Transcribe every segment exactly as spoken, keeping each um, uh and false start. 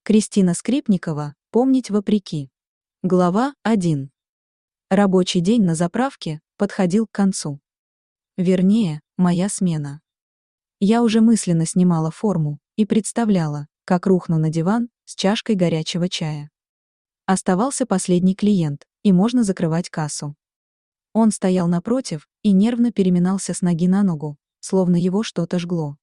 Кристина Скрипникова, «Помнить вопреки». Глава один. Рабочий день на заправке подходил к концу. Вернее, моя смена. Я уже мысленно снимала форму и представляла, как рухну на диван с чашкой горячего чая. Оставался последний клиент, и можно закрывать кассу. Он стоял напротив и нервно переминался с ноги на ногу, словно его что-то жгло.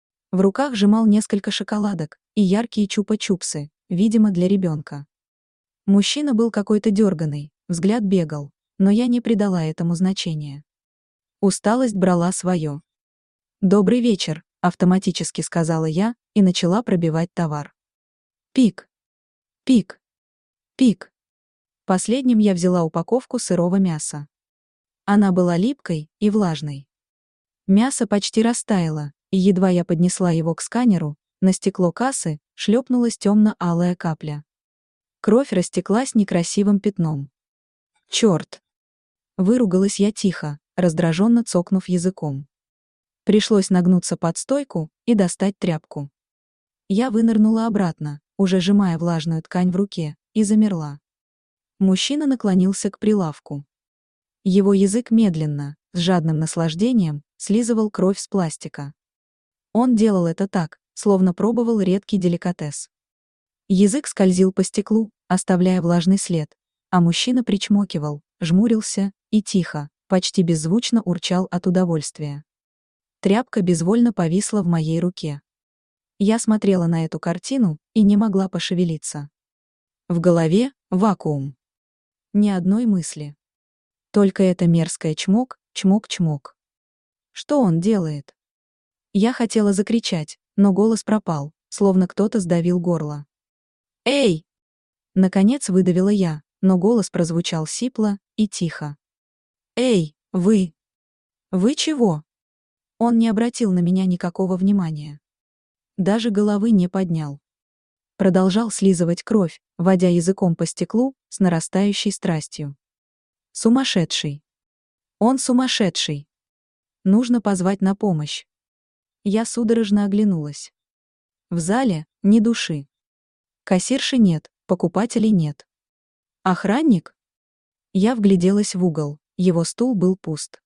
В руках сжимал несколько шоколадок и яркие чупа-чупсы, видимо, для ребенка. Мужчина был какой-то дерганый, взгляд бегал, но я не придала этому значения. Усталость брала свое. «Добрый вечер», — автоматически сказала я и начала пробивать товар. Пик. Пик. Пик. Последним я взяла упаковку сырого мяса. Она была липкой и влажной. Мясо почти растаяло, и едва я поднесла его к сканеру, на стекло кассы шлепнулась темно-алая капля. Кровь растеклась некрасивым пятном. Черт! Выругалась я тихо, раздраженно цокнув языком. Пришлось нагнуться под стойку и достать тряпку. Я вынырнула обратно, уже сжимая влажную ткань в руке, и замерла. Мужчина наклонился к прилавку. Его язык медленно, с жадным наслаждением, слизывал кровь с пластика. Он делал это так, словно пробовал редкий деликатес. Язык скользил по стеклу, оставляя влажный след, а мужчина причмокивал, жмурился и тихо, почти беззвучно урчал от удовольствия. Тряпка безвольно повисла в моей руке. Я смотрела на эту картину и не могла пошевелиться. В голове вакуум. Ни одной мысли. Только это мерзкое чмок, чмок-чмок. Что он делает? Я хотела закричать, но голос пропал, словно кто-то сдавил горло. «Эй!» Наконец выдавила я, но голос прозвучал сипло и тихо. «Эй, вы! Вы чего?» Он не обратил на меня никакого внимания. Даже головы не поднял. Продолжал слизывать кровь, водя языком по стеклу с нарастающей страстью. Сумасшедший. Он сумасшедший. Нужно позвать на помощь. Я судорожно оглянулась. В зале ни души. Кассирши нет, покупателей нет. Охранник? Я вгляделась в угол, его стул был пуст.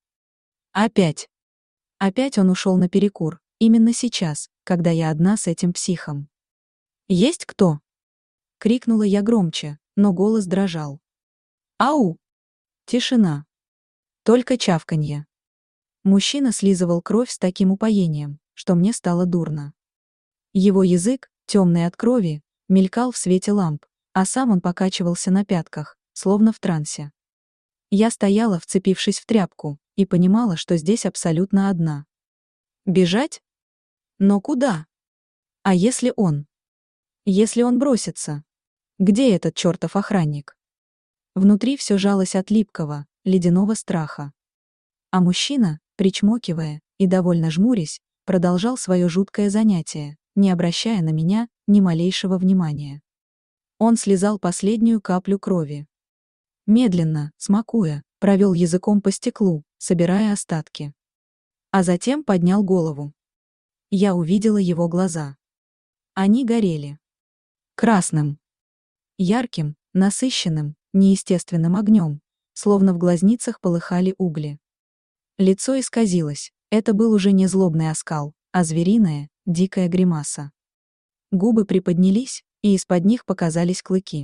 Опять. Опять он ушел на перекур, именно сейчас, когда я одна с этим психом. «Есть кто?» — крикнула я громче, но голос дрожал. «Ау!» Тишина. Только чавканье. Мужчина слизывал кровь с таким упоением, что мне стало дурно. Его язык, темный от крови, мелькал в свете ламп, а сам он покачивался на пятках, словно в трансе. Я стояла, вцепившись в тряпку, и понимала, что здесь абсолютно одна. Бежать? Но куда? А если он? Если он бросится? Где этот чертов охранник? Внутри все жалось от липкого, ледяного страха. А мужчина, причмокивая и довольно жмурясь, продолжал свое жуткое занятие, не обращая на меня ни малейшего внимания. Он слизал последнюю каплю крови. Медленно, смакуя, провел языком по стеклу, собирая остатки. А затем поднял голову. Я увидела его глаза. Они горели. Красным. Ярким, насыщенным, неестественным огнем, словно в глазницах полыхали угли. Лицо исказилось, это был уже не злобный оскал, а звериная, дикая гримаса. Губы приподнялись, и из-под них показались клыки.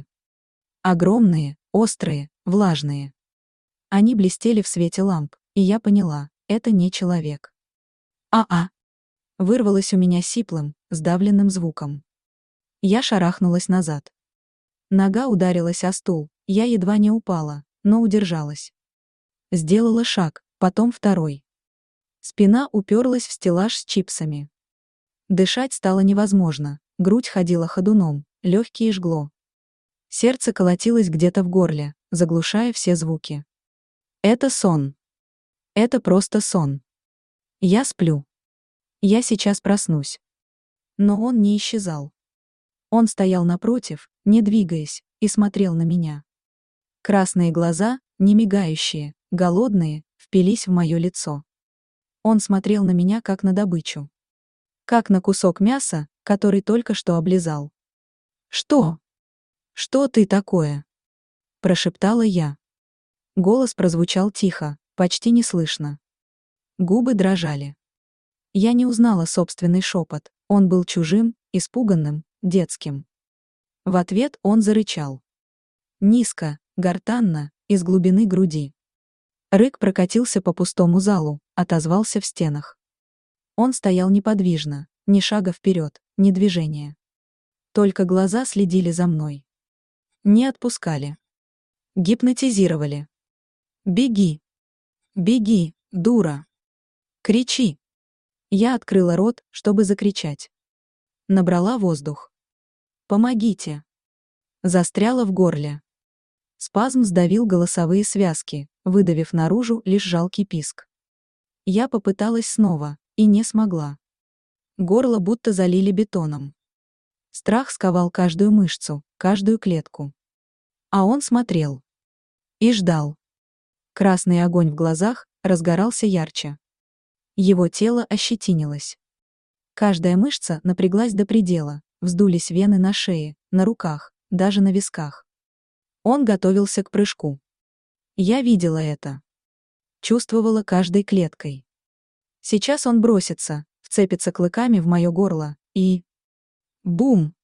Огромные, острые, влажные. Они блестели в свете ламп, и я поняла, это не человек. «А-а!» вырвалось у меня сиплым, сдавленным звуком. Я шарахнулась назад. Нога ударилась о стул, я едва не упала, но удержалась. Сделала шаг, потом второй. Спина уперлась в стеллаж с чипсами. Дышать стало невозможно, грудь ходила ходуном, легкие жгло. Сердце колотилось где-то в горле, заглушая все звуки. Это сон. Это просто сон. Я сплю. Я сейчас проснусь. Но он не исчезал. Он стоял напротив, не двигаясь, и смотрел на меня. Красные глаза, не мигающие, голодные, впились в мое лицо. Он смотрел на меня как на добычу. Как на кусок мяса, который только что облизал. «Что? Что ты такое?» — прошептала я. Голос прозвучал тихо, почти неслышно. Губы дрожали. Я не узнала собственный шепот, он был чужим, испуганным, детским. В ответ он зарычал. Низко, гортанно, из глубины груди. Рык прокатился по пустому залу, отозвался в стенах. Он стоял неподвижно, ни шага вперед, ни движения. Только глаза следили за мной. Не отпускали. Гипнотизировали. «Беги! Беги, дура! Кричи!» Я открыла рот, чтобы закричать. Набрала воздух. «Помогите!» Застряла в горле. Спазм сдавил голосовые связки, выдавив наружу лишь жалкий писк. Я попыталась снова, и не смогла. Горло будто залили бетоном. Страх сковал каждую мышцу, каждую клетку. А он смотрел. И ждал. Красный огонь в глазах разгорался ярче. Его тело ощетинилось. Каждая мышца напряглась до предела, вздулись вены на шее, на руках, даже на висках. Он готовился к прыжку. Я видела это. Чувствовала каждой клеткой. Сейчас он бросится, вцепится клыками в мое горло и... Бум!